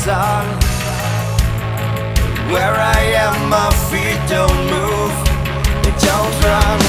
sun. Where I am, my feet don't move, they don't run.